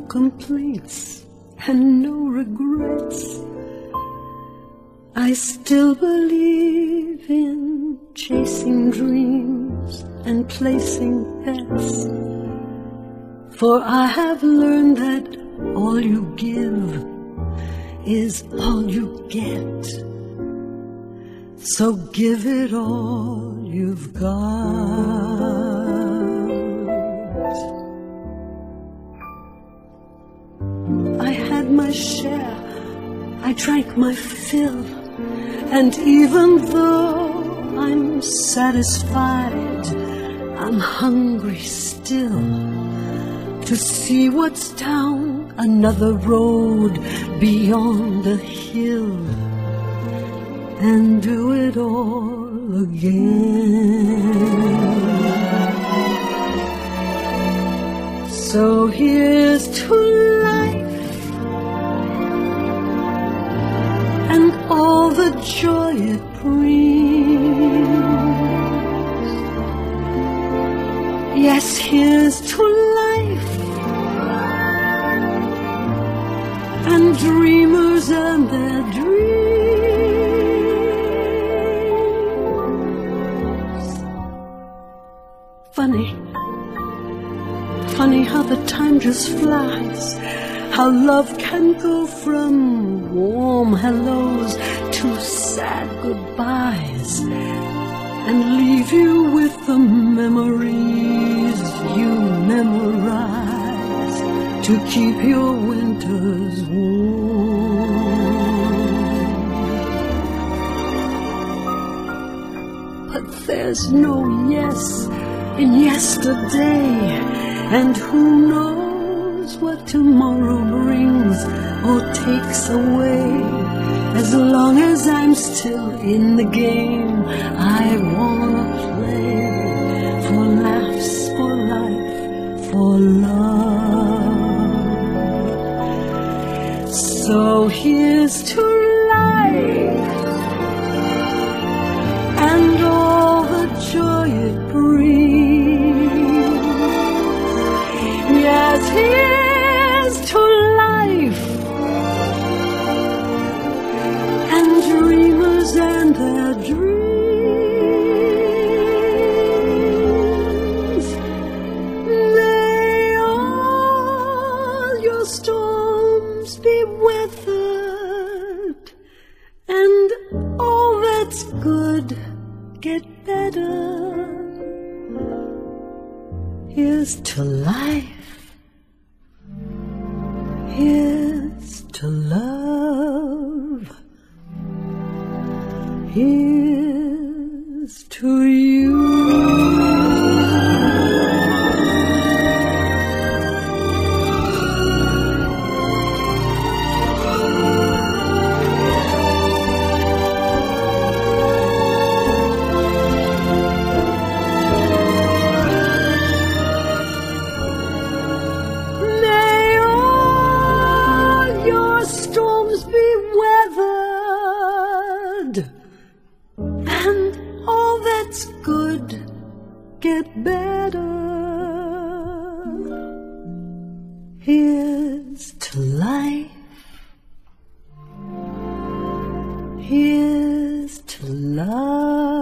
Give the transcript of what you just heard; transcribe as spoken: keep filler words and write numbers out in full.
complaints and no regrets. I still believe in chasing dreams and placing bets, for I have learned that all you give is all you get. So give it all you've got. I had my share, I drank my fill, and even though I'm satisfied, I'm hungry still to see what's down another road beyond the hill, and do it all again. So here's to life and all the joy it brings. Yes, here's to life and dreamers and their dreams. Funny, funny how the time just flies, how love can go from warm hellos to sad goodbyes, and leave you with the memories you memorize to keep your winters warm. But there's no yes in yesterday, and who knows what tomorrow brings or takes away. As long as I'm still in the game, I wanna play for laughs, for life, for love. So here's to life and all the joy it brings. Yes, here's to life and dreamers and their dreams. May all your storms be weathered, and all that's good get better. Here's to life, here's to love, here's to you. And all that's good get better. Here's to life, here's to love.